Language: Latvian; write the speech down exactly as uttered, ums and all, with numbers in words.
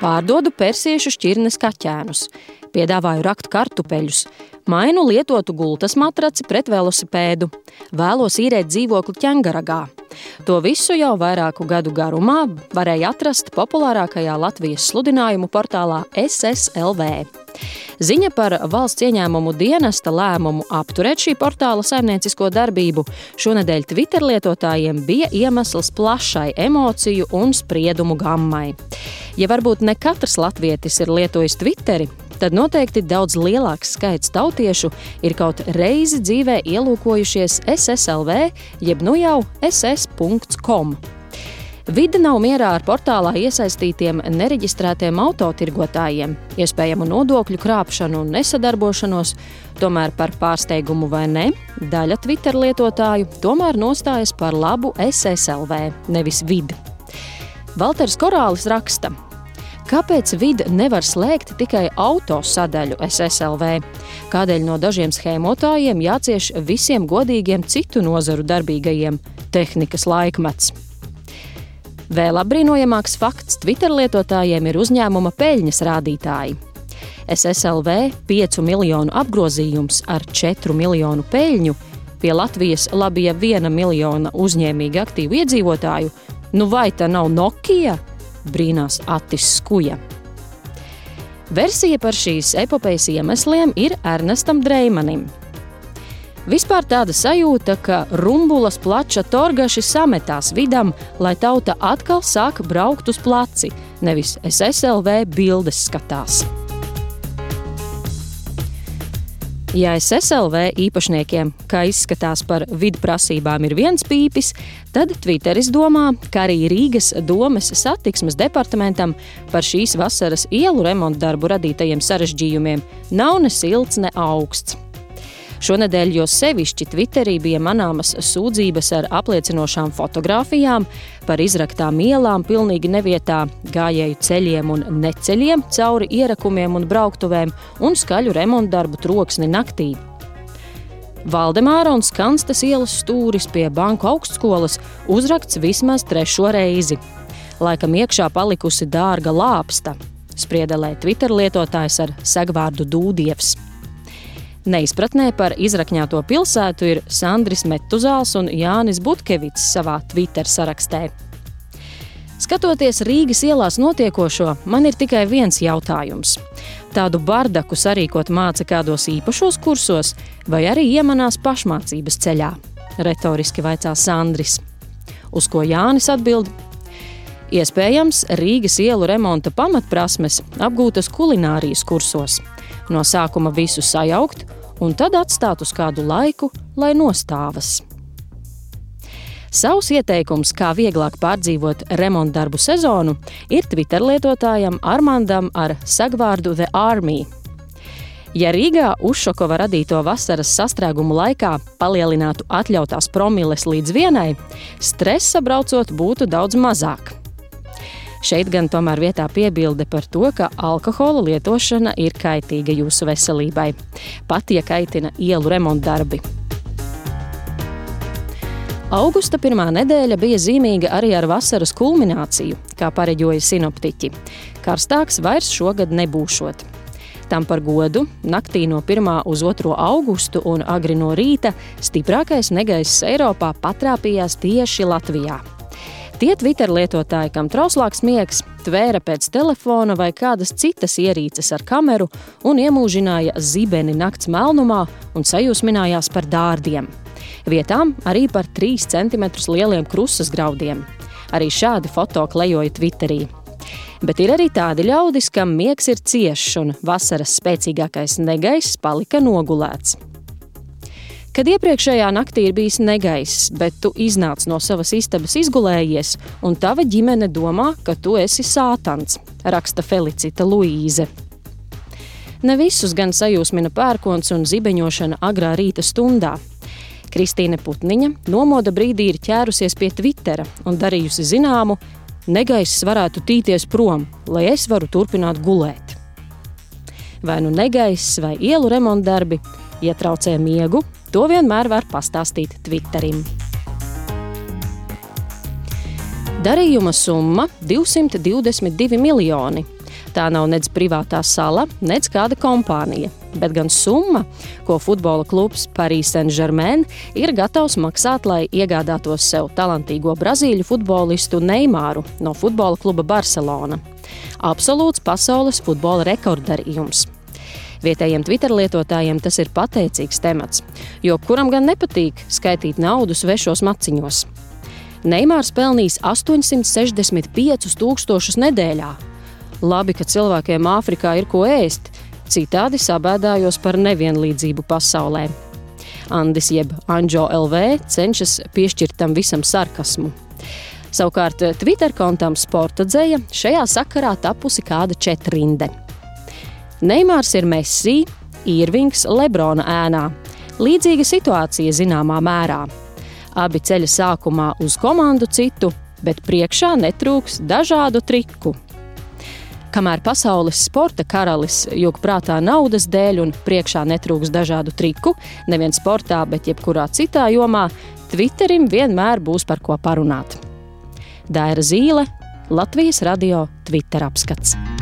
Pārdodu persiešu šķirnes kaķēnus. Piedāvāju rakt kartupeļus. Mainu lietotu gultas matraci pret velosipēdu. Vēlos īrēt dzīvokli Ķengaragā. To visu jau vairāku gadu garumā varēja atrast populārākajā Latvijas sludinājumu portālā S S L V. Ziņa par valsts ieņēmumu dienesta lēmumu apturēt šī portāla saimniecisko darbību šonedēļ Twitter lietotājiem bija iemesls plašai emociju un spriedumu gammai. Ja varbūt ne katrs latvietis ir lietojis Twitteri, tad noteikti daudz lielāks skaits tautiešu ir kaut reizi dzīvē ielūkojušies S S L V, jeb nu jau S S punkts com. Vide nav mierā ar portālā iesaistītiem nereģistrētiem autotirgotājiem, iespējamu nodokļu krāpšanu un nesadarbošanos, tomēr par pārsteigumu vai ne, daļa Twitter lietotāju tomēr nostājas par labu S S L V, nevis vidi. Valters Korālis raksta: Kāpēc vide nevar slēgt tikai auto sadaļu S S L V? Kādēļ no dažiem schēmotājiem jācieš visiem godīgiem citu nozaru darbīgajiem tehnikas laikmets? Vēl apbrīnojamāks fakts Twitter lietotājiem ir uzņēmuma peļņas rādītāji. S S L V piecu miljonu apgrozījums ar četru miljonu peļņu pie Latvijas labie viena miljona uzņēmīgi aktīvu iedzīvotāju. Nu vai tā nav Nokia? Brīnās Atis Skuja. Versija par šīs epopejas iemesliem ir Ernestam Dreimanim. Vispār tāda sajūta, ka rumbulas plača torgaši sametās vidam, lai tauta atkal sāk braukt uz placi, nevis S S L V bildes skatās. Ja S S L V īpašniekiem, kā izskatās par vidu prasībām, ir viens pīpis, tad Twitteris domā, ka arī Rīgas domes satiksmes departamentam par šīs vasaras ielu remontdarbu radītajiem sarežģījumiem nav ne silts, ne augsts. Šonedēļ jo sevišķi Twitterī bija manāmas sūdzības ar apliecinošām fotogrāfijām par izraktām ielām pilnīgi nevietā, gājēju ceļiem un neceļiem cauri ierakumiem un brauktuvēm un skaļu remontdarbu troksni naktī. Valdemāra un Skanstas ielas stūris pie Banku augstskolas uzrakts vismaz trešo reizi. Laikam iekšā palikusi dārga lāpsta, spriedelē Twitter lietotājs ar segvārdu Dūdievs. Neizpratnē par izrakņāto pilsētu ir Sandris Metuzāls un Jānis Butkevits savā Twitter sarakstē. Skatoties Rīgas ielās notiekošo, man ir tikai viens jautājums. Tādu bardaku sarīkot māca kādos īpašos kursos vai arī iemanās pašmācības ceļā? Retoriski vaicā Sandris. Uz ko Jānis atbild: Iespējams, Rīgas ielu remonta pamatprasmes apgūtas kulinārijas kursos. No sākuma visu sajaukt un tad atstāt uz kādu laiku, lai nostāvas. Savs ieteikums, kā vieglāk pārdzīvot remontdarbu sezonu, ir Twitter lietotājam Armandam ar sagvārdu The Army. Ja Rīgā Uššokova radīto vasaras sastrēgumu laikā palielinātu atļautās promiles līdz vienai, stresa braucot būtu daudz mazāk. Šeit gan tomēr vietā piebilde par to, ka alkohola lietošana ir kaitīga jūsu veselībai. Pat ja kaitina ielu remontdarbi. Augusta pirmā nedēļa bija zīmīga arī ar vasaras kulmināciju, kā pareģoja sinoptiķi. Karstāks vairs šogad nebūšot. Tam par godu naktī no pirmā uz otro augustu un agri no rīta stiprākais negaiss Eiropā patrāpījās tieši Latvijā. Tie Twitter lietotāji, kam trauslāks miegs, tvēra pēc telefona vai kādas citas ierīces ar kameru un iemūžināja zibeni nakts melnumā un sajūsminājās par dārdiem. Vietām arī par trīs centimetrus lieliem krusas graudiem. Arī šādi foto klejoja Twitterī. Bet ir arī tādi ļaudis, kam miegs ir ciešs un vasaras spēcīgākais negaiss palika nogulēts. Kad iepriekšējā naktī ir bijis negaiss, bet tu iznāc no savas istabas izgulējies, un tava ģimene domā, ka tu esi sātans, raksta Felicita Luīze. Ne visus gan sajūsmina pērkons un zibeņošana agrā rīta stundā. Kristīne Putniņa nomoda brīdī ir ķērusies pie Twittera un darījusi zināmu: negaiss varētu tīties prom, lai es varu turpināt gulēt. Vai nu negaiss vai ielu remontdarbi, ja traucē miegu, to vienmēr var pastāstīt Twitterim. Darījuma summa divsimt divdesmit divi miljoni. Tā nav nedz privātā sala, nedz kāda kompānija, bet gan summa, ko futbola klubs Paris Saint-Germain ir gatavs maksāt, lai iegādātos sev talantīgo brazīļu futbolistu Neimaru no futbola kluba Barcelona. Absolūts pasaules futbola rekorddarījums. Vietējiem Twitter lietotājiem tas ir pateicīgs temats, jo kuram gan nepatīk skaitīt naudu svešos maciņos. Neimārs pelnīs astoņsimt sešdesmit piecus tūkstošus nedēļā. Labi, ka cilvēkiem Āfrikā ir ko ēst, citādi sabēdājos par nevienlīdzību pasaulē. Andis jeb Anjo L V cenšas piešķirt tam visam sarkasmu. Savukārt Twitter kontam Sporta dzeja šajā sakarā tapusi kāda četrinde. Neimārs ir Messi, Irvings Lebrona ēnā. Līdzīga situācija zināmā mērā. Abi ceļa sākumā uz komandu citu, bet priekšā netrūks dažādu triku. Kamēr pasaules sporta karalis jūg prātā naudas dēļ un priekšā netrūks dažādu triku, nevien sportā, bet jebkurā citā jomā, Twitterim vienmēr būs par ko parunāt. Daira Zīle, Latvijas radio Twitter apskats.